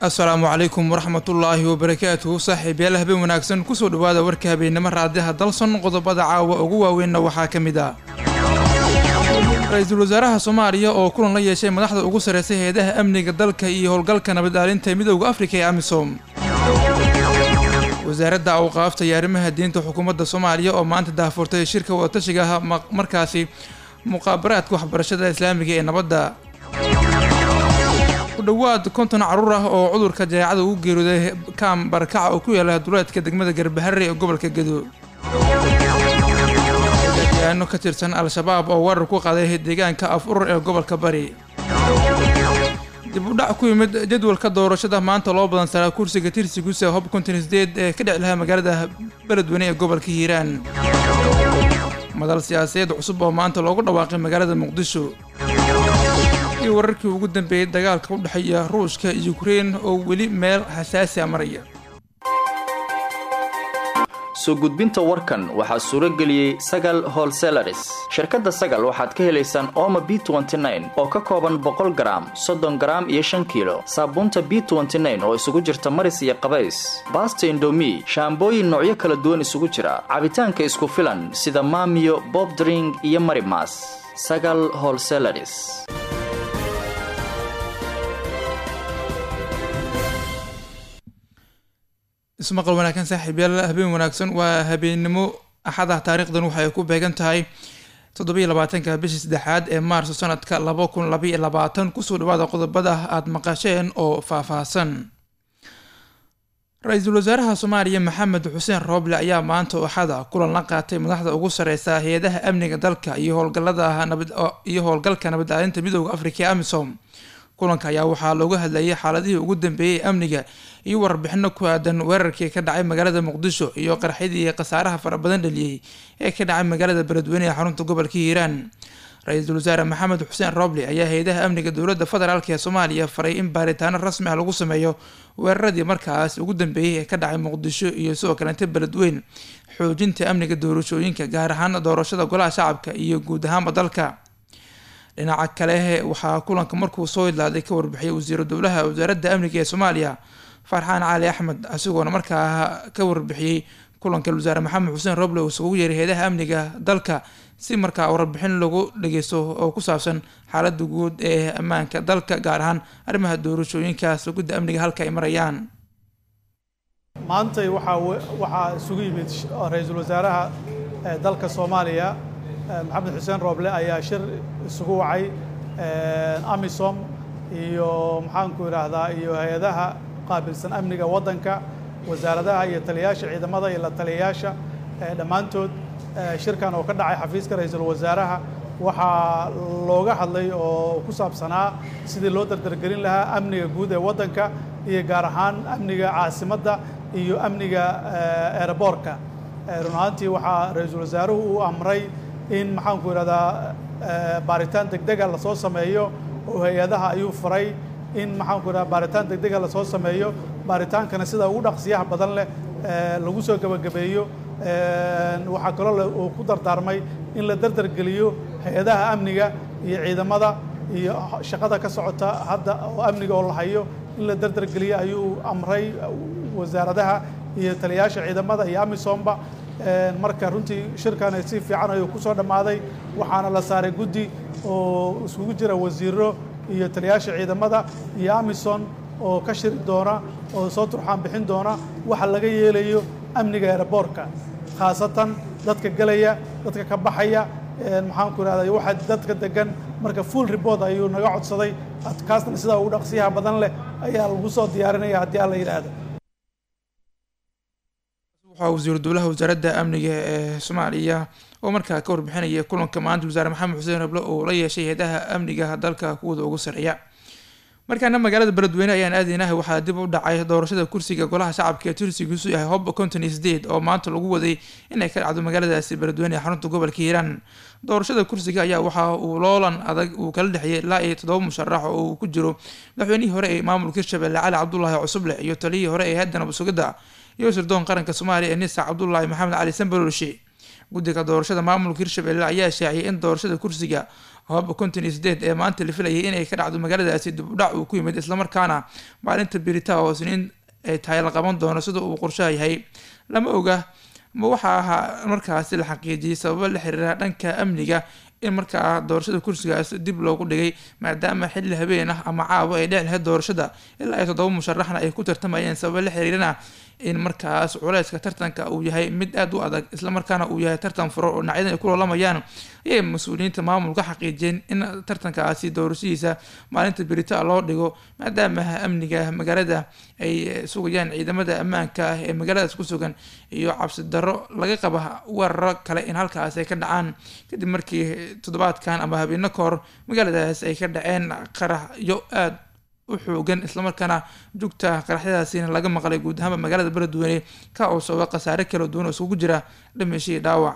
السلام عليكم ورحمة الله وبركاته صاحب يلا هبين وناكسن كسو دوادا وركا بين مرادها دلسن قضبada caawa ugu waaweyn waxa kamida Ra'iisul Wasaaraha Soomaaliya oo kulan la yeeshay madaxda ugu sareysay hay'adaha amniga dalka iyo howlgalka nabadgelyada midowga Afrika ee AMISOM Wasaaradda Awqaafta iyo Arrimaha Diinta Xukuumadda Soomaaliya oo maanta daahfurtay shirka wada tashiga markaasi muqaabaraadka waxbarashada Islaamiga ee nabadda dhawaad konton caruur ah oo cudurka jadeecada uu geeriyooday kaam barakaca oo ku yaala duleedka degmada Garbaharre ee gobolka Gedo yaano ka tirsan al-shabaab oo weerar ku qaaday deegaanka Afur ee gobolka Bari dib u dhac ku yimid jadwalka doorashada maanta loo badan saaray kursiga tirsigiisa hub kontineed ee ka dhici lahaa magaalada Beledweyne ee gobolka Hiiraan madal siyaasadeed cusub oo maanta loogu dhawaaqay magaalada Muqdisho iyo wararkii ugu dambeeyay dagaalka u dhaxeeya Ruushka iyo Ukraine oo weli meel xasaasi ah maraya soo gudbinta warkan waxa suura galiyay Sagal Wholesalers shirkadda Sagal waxaad ka helaysaan Omo B29 oo ka kooban 100 gram 30 gram iyo 5 kilo saabuunta B29 oo isugu jirta maris iyo qabays Basta Indomie shaambooyin noocyo kala duwan isugu jira cabitaanka isku filan sida Maamiyo Bob Drink iyo Marimas Sagal Wholesalers ismaqal wanaagsan saaxiibayaal habeen wanaagsan waa habeenimo axada taariikhdan waxay ku beegan tahay 27 bishii saddexaad ee Maarso sanadka 2022 kusoo dhawaada qodobada aad maqasheen oo faahfaahsan Ra'iisul Wasaaraha Soomaaliya Maxamed Xuseen Rooble ayaa maanta axada kulan la qaatay madaxda ugu sareysa hay'adaha amniga dalka iyo howlgalka nabadgelyada midowga Afrika ee AMISOM kulanka ayaa waxaa looga hadlayay xaaladihii ugu dambeeyay amniga iyo warbixino ku aadan weerarkii ka dhacay magaalada Muqdisho iyo qarxidii qasaaraha fara badan dhaliyay ee ka dhacay magaalada Beledweyne ee xarunta gobolka Hiiraan Ra'iisul Wasaare Maxamed Xuseen Rooble ayaa hay'adaha amniga dowladda federaalka ee Soomaaliya faray in baaritaano rasmi ah lagu sameeyo weeraradii markaas ugu dambeeyay ee ka dhacay Muqdisho iyo sidoo kale Beledweyne xoojinta amniga doorashooyinka gaar ahaan doorashada golaha shacabka iyo guud ahaan dalka dhinaca kale waxaa kulanka markuu soo idlaaday ka warbixiyay wasiirka dowlaha wasaaradda amniga ee Soomaaliya Farxaan Cali Axmed asigoo markaa ka warbixiyay kulanka wasaare Maxamed Xuseen Rooble oo soo yeeray hay'adaha amniga dalka si markaa warbixin lagu dhageysto oo ku saabsan xaaladda guud ee ammaanka dalka gaar ahaan arrimaha doorashooyinka sugidda amniga halka ay marayaan maanta waxa isugu yimid ra'iisul wasaaraha dalka Soomaaliya Maxamed Xuseen Rooble ayaa shir isugu wacay AMISOM iyo maxaan ku yiraahdaa iyo hay'adaha qaabilsan amniga wadanka wasaaradaha iyo taliyaasha ciidamada iyo la taliyaasha dhamaantood shirkan oo ka dhacay xafiiska ra'iisul wasaaraha waxa looga hadlay oo ku saabsanaa sidii loo dardargelin lahaa amniga guud ee wadanka iyo gaar ahaan amniga caasimadda iyo amniga airportka runtii waxa ra'iisul wasaaruhu uu amray in maxaan ku yiraahdaa baaritaan degdeg ah la soo sameeyo oo hay'adaha ayuu faray in maxaan ku yiraahdaa baaritaan degdeg ah la soo sameeyo baaritaankana sida ugu dhaqsiyaha badan leh lagu soo gabagabeeyo waxa kale oo ku dardaarmay in la dardargeliyo hay'adaha amniga iyo ciidamada iyo shaqada ka socota hadda oo amniga oo la hayo in la dardargeliyo ayuu amray wasaaradaha iyo taliyaasha ciidamada iyo AMISOMba marka runtii shirkan si fiican ayuu ku soo dhamaaday waxaana la saaray guddi oo isugu jira wasiiro iyo taliyaasha ciidamada iyo AMISOM oo ka shiri doona oo soo turxaan bixin doona waxa laga yeelayo amniga airportka khaasatan dadka galaya dadka ka baxaya maxaan ku yiraahdaa waxa dadka degan marka full report ayuu naga codsaday adkaasna sida ugu dhaqsiyaha badan leh ayaa lagu soo diyaarinaya haddii aan la yiraahdo وزير الدولة وزارة أمنية سومالية ومركا كور بحنية كلهم كمان وزارة محمد حسين ربله وليا شيء هداها أمنية هدالك كود وقصرية marka magaalada Beledweyne ayaan aadinahay waxa dib u dhacay doorashada kursiga golaha shacabka ee tirsigiisu yahay hub kontineed oo maanta lagu waday inay ka dhacdo magaaladaasi Beledweyne xarunta gobolka Hiiraan doorashada kursiga ayaa waxa uu loolan adag uu kala dhaxiyay ilaa 7 musharax oo uu ku jiro madaxweynihii hore ee maamulka Hirshabelle Cali Cabdullaahi Cusuble iyo taliyihii hore ee haddana Busugada iyo sirdoon qaranka Soomaaliya ee Nisa Cabdullaahi Maxamed Cali Sanbalolshi guddiga doorashada maamulka Hirshabelle ayaa shaaciyay in doorashada kursiga hooba 58 ee maanta la filayay inay ka dhacdo magaaladaasi dib u dhac uu ku yimid islamarkaana maalinta birita oo isniin ay tahay la qaban doono sida uu qorshaha yahay lama oga ma waxaa ahaa markaasi la xaqiijiyey sababo la xiriira dhanka amniga in markaa doorashada kursigaas dib loogu dhigay maadaama xilli habeen ah ama caawa ay dhici lahayd doorashada ilaa ay 7 musharaxna ay ku tartamayeen sababo la xiriirana in markaas culayska tartanka uu yahay mid aad u adag islamarkaana uu yahay tartan furo oo dhinacyada ay ku loolamayaan ayay mas-uuliyiinta maamulka xaqiijiyeen in tartankaasi doorashadiisa maalinta berita loo dhigo maadaama amniga magaalada ay sugayaan ciidamada ammaanka ah ee magaaladaas ku sugan iyo cabsi darro laga qaba weeraro kale in halkaas ay ka dhacaan kadib markii toddobaadkan ama habeeno ka hor magaaladaas ay ka dhaceen qaraxyo aad u xoogan islamarkaana jugta qaraxyadaasina laga maqlay guud ahaanba magaalada beledweyne ka oo sababa khasaare kala duwan oo isugu jira dhimashii dhaawac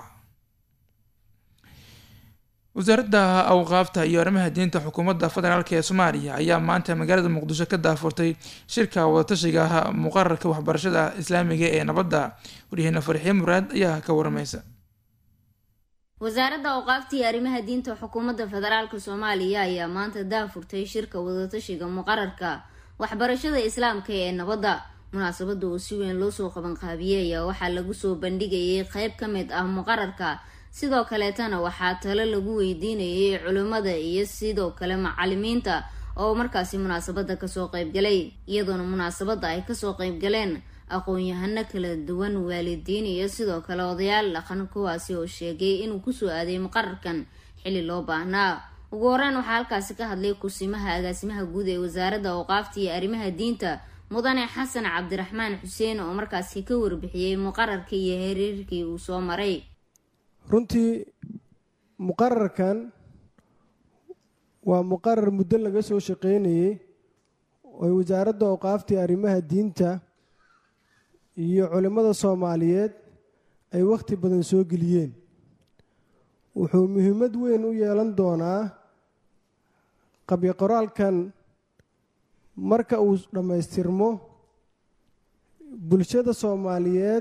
wasaaradda awqaafta iyo arrimaha diinta xukuumadda federaalk ee soomaaliya ayaa maanta magaalada muqdisho ka daafurtay shirka wadatashiga muqararka waxbarashada islaamiga ee nabadda waryaheena farxiye muraad ayaa ka waramaysa wasaaradda awqaafta iyo arrimaha diinta xukuumadda federaalka soomaaliya ayaa maanta daafurtay shirka wadatashiga muqararka waxbarashada islaamka ee nabadda munaasabada oo si weyn loo soo qabanqaabiyey ayaa waxaa lagu soo bandhigayay qayb ka mid ah muqararka sidoo kaleetana waxaa talo lagu weydiinayay culimmada iyo sidoo kale macalimiinta oo markaasi munaasabada kasoo qaybgalay iyadoona munaasabada ay kasoo qaybgaleen aqoon-yahano kala duwan waalidiin iyo sidoo kale odayaal dhaqan kuwaasi oo sheegay inuu kusoo aaday muqararkan xilli loo baahnaa ugu horreyn waxaa halkaasi ka hadlay kusimaha agaasimaha guud ee wasaaradda awqaafta iyo arrimaha diinta mudane xasan cabdiraxmaan xuseen oo markaasi ka warbixiyey muqararka iyo xiriirkii uu soo maray runtii muqararkan waa muqarar muddo laga soo shaqeynayay oo wasaaradda awqaafta iyo arrimaha diinta iyo culimmada soomaaliyeed ay wakhti badan soo geliyeen wuxuu muhiimad weyn u yeelan doonaa qabyo qoraalkan marka uu dhammaystirmo bulshada soomaaliyeed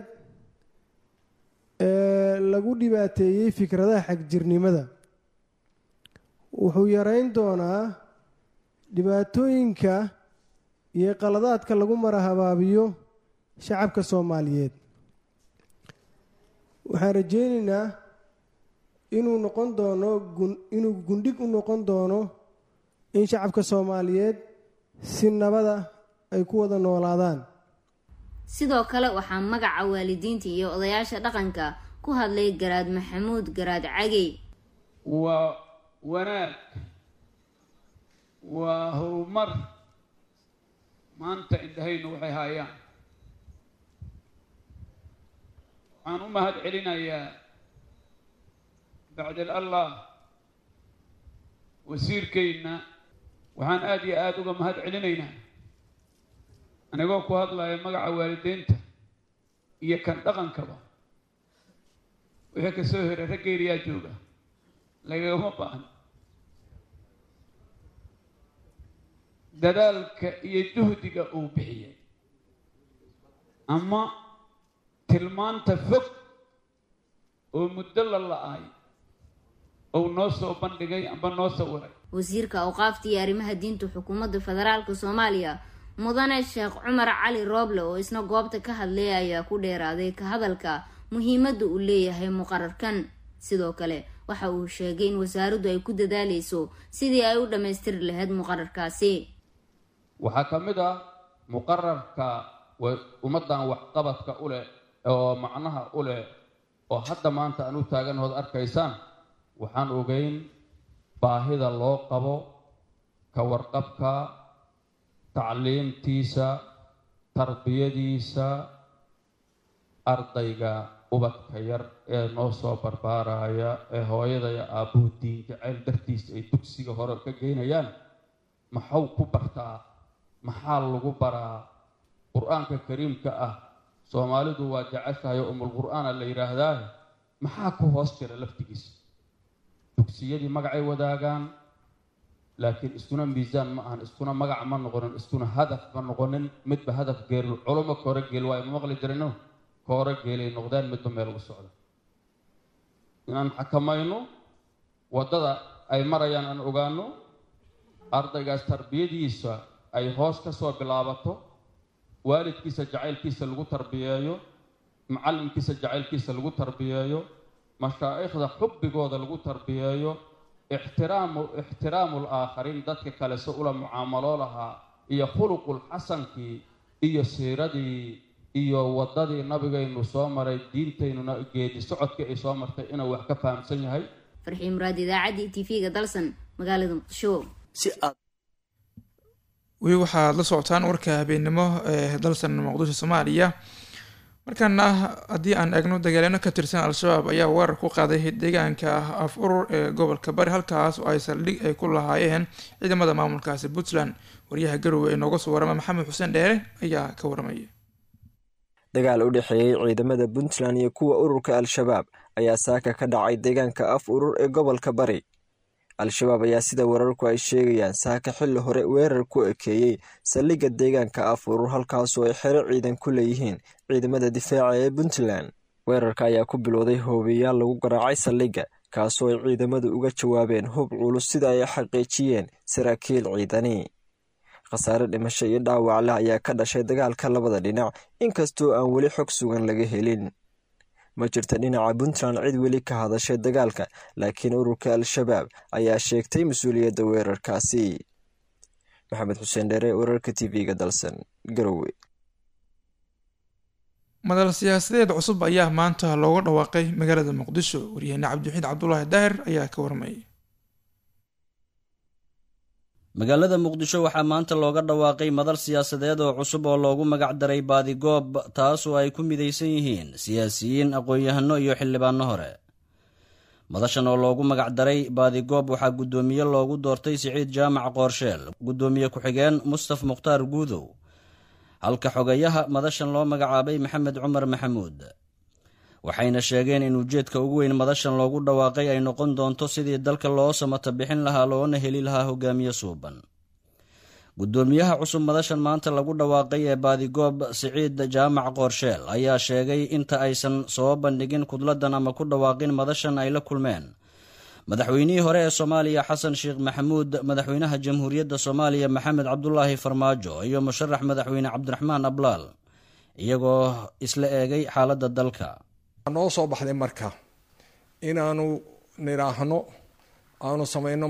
ee lagu dhibaateeyey fikradaha xagjirnimada wuxuu yareyn doonaa dhibaatooyinka iyo qaladaadka lagu marahabaabiyo shacabka soomaaliyeed waxaan rajeynaynaa inuu noqon doono inuu gundhig u noqon doono in shacabka soomaaliyeed si nabada ay ku wada noolaadaan sidoo kale waxaa magaca waalidiinta iyo odayaasha dhaqanka ku hadlay garaad maxamuud garaad cagey waa wanaag waa horumar maanta indhahaynu waxay haayaan waxaan u mahad celinayaa bacdal allah wasiirkayna waxaan aada iyo aada uga mahad celinaynaa anigoo ku hadlaya magaca waalideynta iyo kan dhaqankaba wixii ka soo heray raggeeriyaa jooga lagagama baahan dadaalka iyo juhdiga uu bixiyay ama tilmaanta fog oo muddo la la-ay ou noo soo bandhigay amba noo sawiray wasiirka awqaafta iyo arrimaha diinta xukuumadda federaalka soomaaliya mudane sheekh cumar cali rooble oo isna goobta ka hadlay ayaa ku dheeraaday ka hadalka muhiimadda uu leeyahay muqararkan sidoo kale waxa uu sheegay in wasaaraddu ay ku dadaaleyso sidii ay u dhammaystiri lahayd muqararkaasi waxaa ka mid ah muqararka ummaddan waxqabadka u leh oo macnaha u leh oo hadda maanta aan u taaganahood arkaysaan waxaan ogeyn baahida loo qabo ka warqabka tacliimtiisa tarbiyadiisa ardayga ubadka yar ee noo soo barbaaraya ee hooyada iyo aabbuhu diin jacayl dartiisa ay dugsiga hore ka geynayaan maxuu ku bartaa maxaa lagu baraa qur-aanka kariimka ah soomaalidu waa jeceshahay oo umulqur'aana la yidhaahdaa maxaa ku hoos jira laftigiisa dugsiyadii magacay wadaagaan laakiin iskuna miisaan ma ahan iskuna magac ma noqonin iskuna hadaf ma noqonin midba hadaf geel culamo koore geel waa ima maqli jirino koore geelay noqdeen midba meel ugu socda inaan xakamayno waddada ay marayaan aan ogaano, ardaygaas tarbiyadiisa ay hoos ka soo bilaabato, waalidkiisa jacaylkiisa lagu tarbiyeeyo, macallinkiisa jacaylkiisa lagu tarbiyeeyo, mashaa'ikhda xubbigooda lagu tarbiyeeyo, ixtiraamul aakhariin dadka kale si ula mucaamalo lahaa, iyo khuluqul xasankii iyo siiradii iyo waddadii nabigaynu soo maray, diintaynuna geedi socodkii ay soo martay inuu wax ka fahamsan yahay. farxii muraad, idaacaddii TV-ga dalsan magaalada Muqdisho. weli waxaad la socotaan warka habeenimo ee dalsan muqdisho Soomaaliya. markaana haddii aan eegno dagaalano ka tirsan al-shabaab ayaa weerar ku qaaday deegaanka af urur ee gobolka bari, halkaas oo ay saldhig ay ku lahaayeen ciidamada maamulkaasi Puntland. wariyaha Garowe ee nooga soo warama Maxamed Xuseen Dheere ayaa ka waramaya. dagaal u dhexeeyay ciidamada Puntland iyo kuwa ururka al-shabaab ayaa saaka ka dhacay deegaanka af urur ee gobolka bari. al-shabaab ayaa sida wararku ay sheegayaan saaka xilli hore weerar ku ekeeyey saldhigga deegaanka af urur, halkaasoo ay xero ciidan ku leeyihiin ciidamada difaaca ee Puntland. weerarka ayaa ku bilowday hoobiyayaal lagu garaacay saldhigga, kaasoo ay ciidamadu uga jawaabeen hub culus sida ay xaqiijiyeen saraakiil ciidani. khasaare dhimasho iyo dhaawac leh ayaa ka dhashay dagaalka labada dhinac, inkastoo aan weli xog sugan laga helin. ma jirta dhinaca Puntland cid weli ka hadashay dagaalka, laakiin ururka al-shabaab ayaa sheegtay mas-uuliyadda weerarkaasi. maxamed xuseen dheere, wararka TV-ga dalsan, Garowe. madal siyaasadeed cusub ayaa maanta looga dhawaaqay magaalada Muqdisho. wariyahena Cabdiwaxiid Cabdulaahi Daahir ayaa ka warmayay. magaalada Muqdisho waxaa maanta looga dhawaaqay madal siyaasadeed oo cusub oo loogu magac daray Baadigoob, taas oo ay ku midaysan yihiin siyaasiyiin, aqoon-yahano iyo xildhibaano hore. madashan oo loogu magac daray Baadigoob waxaa guddoomiye loogu doortay Siciid Jaamac Qoorsheel, guddoomiye ku-xigeen Mustaf Mukhtaar Guudow, halka xogayaha madashan loo magacaabay Maxamed Cumar Maxamuud. waxayna sheegeen in ujeedka ugu weyn madashan loogu dhawaaqay ay noqon doonto sidii dalka loo samata bixin lahaa loona heli lahaa hogaamiye suuban. guddoomiyaha cusub madashan maanta lagu dhawaaqay ee Baadigoob, Siciid Jaamac Qoorsheel, ayaa sheegay inta aysan soo bandhigin kudladan ama ku dhawaaqin madashan ay la kulmeen madaxweynihii hore ee Soomaaliya Xasan Sheekh Maxamuud, madaxweynaha Jamhuuriyadda Soomaaliya Maxamed Cabdulaahi Farmaajo iyo musharax madaxweyne Cabdiraxmaan Ablaal, iyagoo isla eegay xaaladda dalka. noo soo baxday marka inaanu niraahno aanu samayno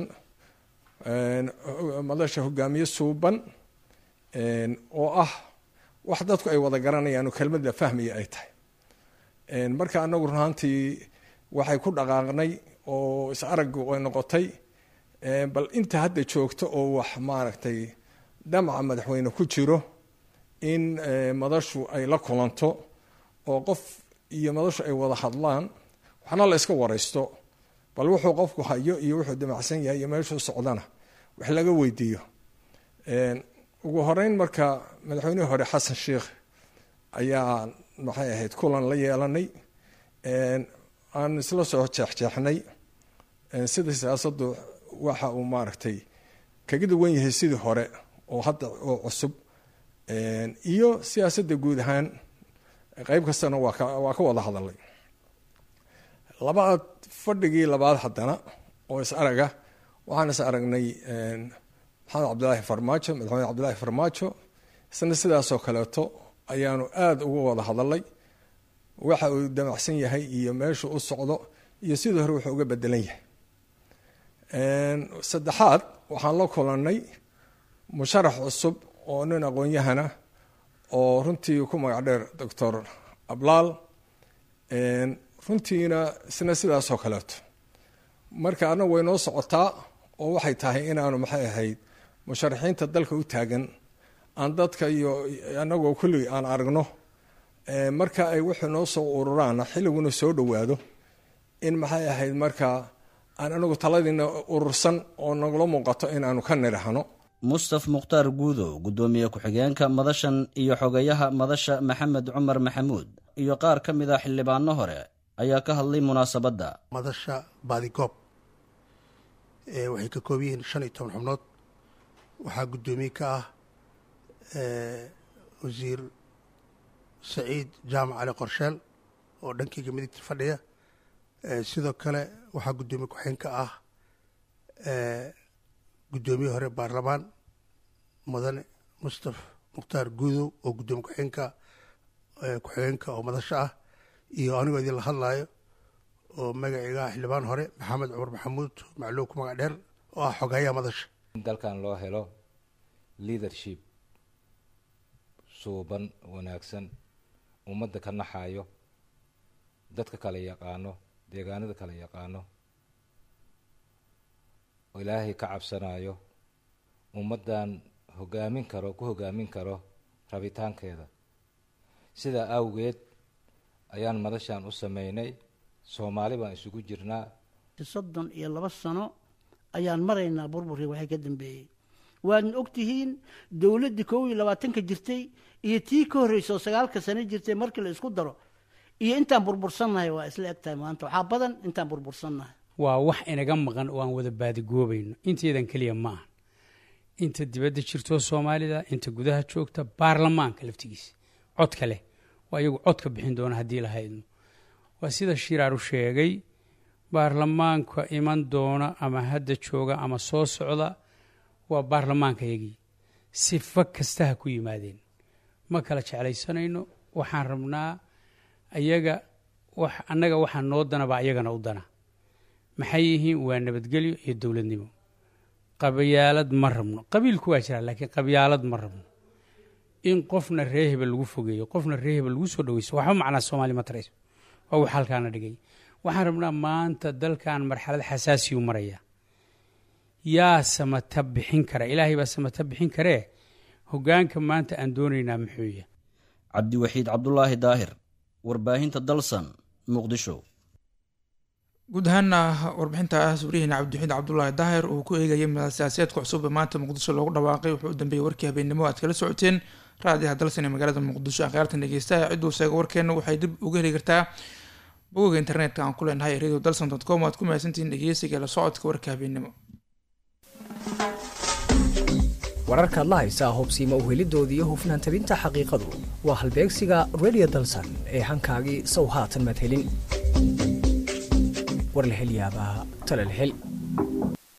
madasha hogaamiye suuban oo ah wax dadku ay wada garanayaan, kelmada fahmaya ay tahay. marka anagu runtii waxay ku dhaqaaqnay oo is araggu ay noqotay bal inta hadda joogto oo wax maaragtay damaca madaxweyne ku jiro in madashu ay la kulanto oo qof iyo madashu ay wada hadlaan, waxna la iska waraysto, bal wuxuu qofku hayo iyo wuxuu damacsan yahay iyo meeshuu socdana wax laga weydiiyo. ugu horeyn marka madaxweynihii hore Xasan Sheekh ayaa maxay ahayd kulan la yeelanay, aan isla soo jeexjeexnay sida siyaasaddu waxa uu maaragtay kaga duwan yahay sidii hore oo hadda oo cusub, iyo siyaasadda guud ahaan qayb kastana waa ka wada hadalay. fadhigii labaad haddana oo is araga waxaan is aragnay maxamed cabdilaahi farmaajo, madaxweyne cabdilaahi farmaajo, isna sidaasoo kaleeto ayaanu aada uga wada hadalay waxa uu damacsan yahay iyo meeshu u socdo iyo sidii hore wuxuu uga bedelan yahay. saddexaad waxaan la kulanay musharax cusub oo nin aqoon-yahana oo runtii ku magac dheer doctor Ablaal, runtiina isna sidaasoo kaleeto. marka anagu way noo socotaa oo waxay tahay inaanu maxay ahayd musharaxiinta dalka u taagan aan dadka iyo anagoo kulli aan aragno, marka ay wuxuu noo soo ururaana xilliguna soo dhowaado in maxay ahayd marka aan anagu taladiina urursan oo nagula muuqato inaanu ka nidhaahno. Mustaf Mukhtaar Guudow, guddoomiye ku-xigeenka madashan iyo xogayaha madasha Maxamed Cumar Maxamuud iyo qaar ka mid ah xildhibaano hore ayaa ka hadlay munaasabadda. madasha Baadigoob waxay ka kooban yihiin 15 xubnood. waxaa guddoomiye ka ah wasiir Siciid Jaamac Ali Qorsheel oo dhankayga midigta fadhiya. sidoo kale waxaa guddoomiye ku-xigeen ka ah guddoomiye hore baarlamaan mudane mustafa mukhtaar guudow oo guddoomiye ku-xigeenka oo madasho ah iyo anigoo idin la hadlaayo oo magacayga xildhibaan hore maxamed cumar maxamuud macluw ku magac dheer oo ah xogayaha madasha in dalkan loo helo leadership suuban wanaagsan ummadda ka naxayo dadka kala yaqaano deegaanada kala yaqaano oo ilaahay ka cabsanayo ummaddan hogaamin karo ku hogaamin karo rabitaankeeda sidaa awgeed ayaan madashaan u sameynay soomaali baan isugu jirnaa 32 sano ayaan maraynaa burburkii waxay ka dambeeyey waadna ogtihiin dowladdii 22 jirtay iyo tii ka horreysay oo 9 sano jirtay markii la isku daro iyo intaan burbursannahay waa isla egtahay maanta waxaa badan intaan burbursannahay waa wax inaga maqan oo aan wada baadigoobayno inteedan keliya ma aha inta dibadda jirto soomaalida inta gudaha joogta baarlamaanka laftigiisa codka leh waa iyagu codka bixin doona haddii la haydno waa sida shiraaru sheegay baarlamaanka iman doona ama hadda jooga ama soo socda waa baarlamaankayagii sifo kasta ha ku yimaadeen ma kala jeclaysanayno waxaan rabnaa ayaga annaga waxaa noo danaba ayagana u dana maxay yihiin waa nabadgelyo iyo dowladnimo qabyaalad ma rabno qabiilku waa jiraa laakiin qabyaalad ma rabno in qofna ree hebel lagu fogeeyo qofna ree hebel lagu soo dhaweyso waxba macnaa soomaali ma tarayso waa wax halkaana dhigay waxaan rabnaa maanta dalkan marxalad xasaasiyuu maraya yaa samata bixin kara ilaahay baa samata bixin karee hogaanka maanta aan doonaynaa muxuu yahay cabdiwaxiid cabdulaahi daahir warbaahinta dalsan muqdisho guud ahaana warbixintaas wariyaheena cabdiwaxiid cabdulaahi daahir uu ku eegayay siyaasiyaadka cusub ee maanta muqdisho loogu dhawaaqay wuxuu u dambeeyey warkii habeennimo aad kala socoteen raadiyaha dalsan ee magaalada muqdisho akhyaartan dhegeystaha cidduu sheega warkeena waxay dib uga heli kartaa bogga internetka aan ku leenahay radio dalsan.com aad ku mahadsantihiin dhegeysiga la socodka warka habeennimo wararkaad la haysaa hubsiima u helidoodii iyo hufnaan tabinta xaqiiqadu waa halbeegsiga radio dalsan ee hankaagii sow haatan maad helin war la hel yaabaa tala la hel